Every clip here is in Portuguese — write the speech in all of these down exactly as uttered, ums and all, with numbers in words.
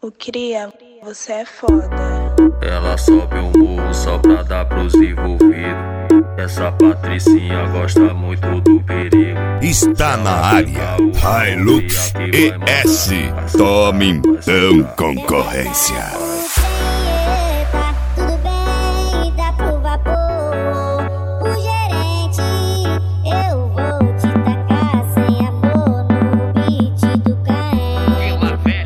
O cria, você é foda. Ela sobe o morro só pra dar pros envolvidos. Essa patricinha gosta muito do perigo. Está na área Hilux E S. Tome então concorrência. Tudo bem, dá pro vapor. O gerente, eu vou te tacar sem amor no beat do Caen.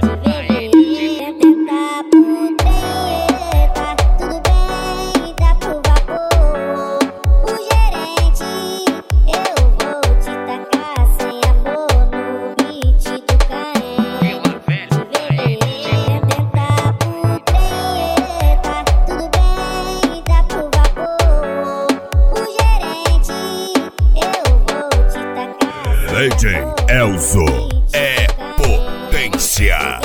Tentar por treta. Tudo bem, dá pro vapor. O gerente, eu vou te tacar sem amor no beat do Caen. Tentar por treta. Tudo bem, dá pro vapor. O gerente, eu vou te tacar. D J Elzo é potência.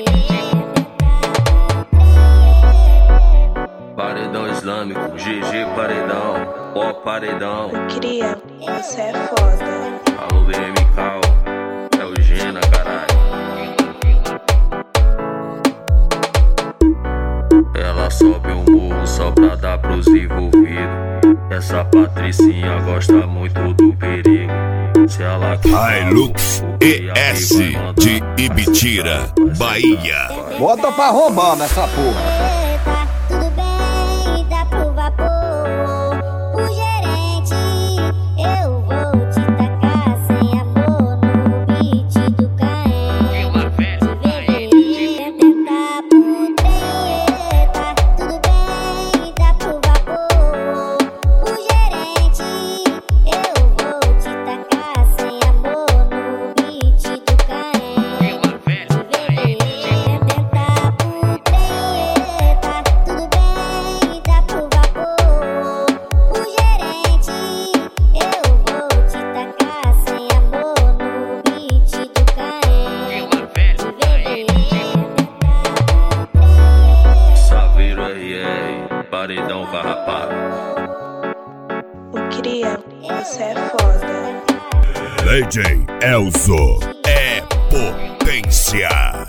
Paredão islâmico, G G paredão, ó paredão. O cria, você é foda. Alô B M Cal, é o Gena, caralho. Ela sobe o morro só pra dar pros envolvidos. Essa patricinha gosta muito do perigo. Se ela Hilux E S de Ibitira, Bahia. Bota pra roubar nessa porra. Tudo bem, dá pro vapor. O gerente, eu vou te tacar sem amor no beat do Caen. Tentar por treta. Tudo bem, dá pro vapor. O gerente, eu vou te tacar sem amor no beat do Caen. Tentar por treta. Tudo bem, dá pro vapor. O gerente, eu vou te tacar sem amor no beat do Caen. Saveiro R R, paredão carrapato. O cria, você é foda. D J Elzo é potência.